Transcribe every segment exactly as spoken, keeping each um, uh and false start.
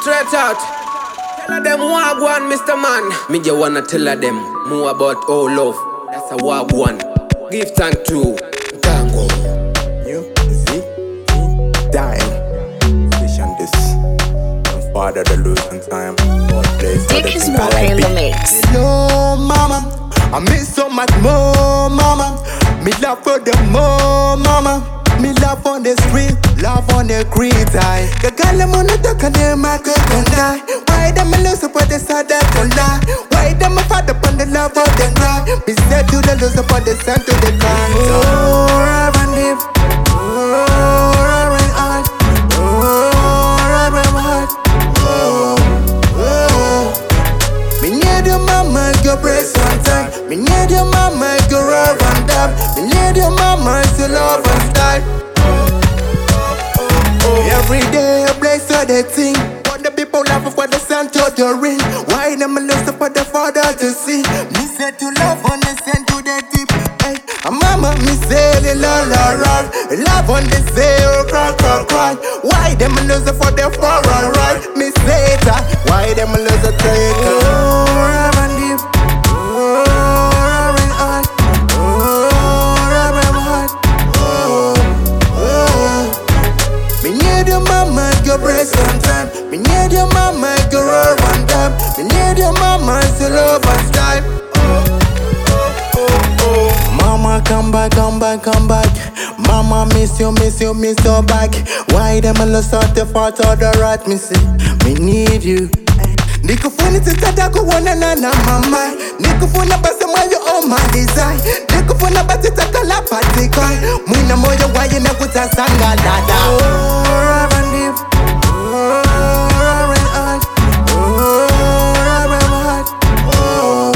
straight out. Tell them wagwan, Mister Man. Me just wanna tell them more about all love. That's a wagwan. Give thanks to Tango. You, Z, dying. Station this. My father the losing time. Dick is Walker in the mix. Hello, mama. I miss so much more, mama. Me love for the more, mama. Me love on the street, love on the grid. I the girl I'm on the talk and them I could die. Why them I lose up on the side that don't lie? Why them I fight up on the love of the night? Me said to the lose up on the sun to the ground. Oh, Raven live. Oh, Raven art. Oh, Raven heart. Oh, oh. Me need your mama, go breast on time. Me need your mama, go rub and dab. Me need your mama, to love and style. Every day I bless all the thing. What the people laugh for the sun to the ring. Why them lose for the father to see? Me say to love on the send to the deep. Hey, a mama me say the la la la. Love on the say oh cry cry cry. Why them lose for the father right? Me say that. Why them lose a traitor? Oh, Raven live. Oh, Raven art. Oh, Raven heart. Oh, oh. Me need your mama, go breast on time. Me need your mama, go roll one time. Me need your mama, to love and style. Oh, oh, oh, oh. Mama, come back, come back, come back. Mama, miss you, miss you, miss you back. Why them a lost out the fault or the right? Me say, me need you. Niko phone tata kuona na na mama. Niko phone basa moyo oh my design. Niko phone basa takala patika. Mwina moyo waye na kutasanga dada. Oh, Raven live. Oh, Raven art. Oh, Raven heart. Oh,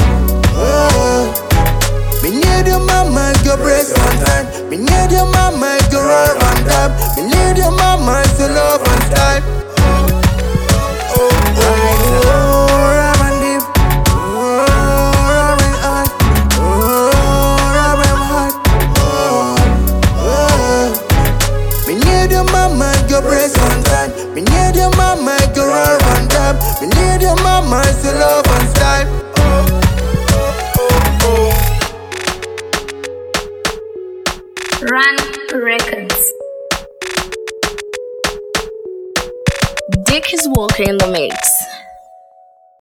oh. Me need your mama, go breast on time. Me need your mama, go roll and dab. Me need your mama, to love and style. Oh, oh, oh. Breast on time. Me need your mama, go roll and dab. Me need your mama, to love and style. Oh, oh, oh, oh. Run Records. Dick is Walker in the mix.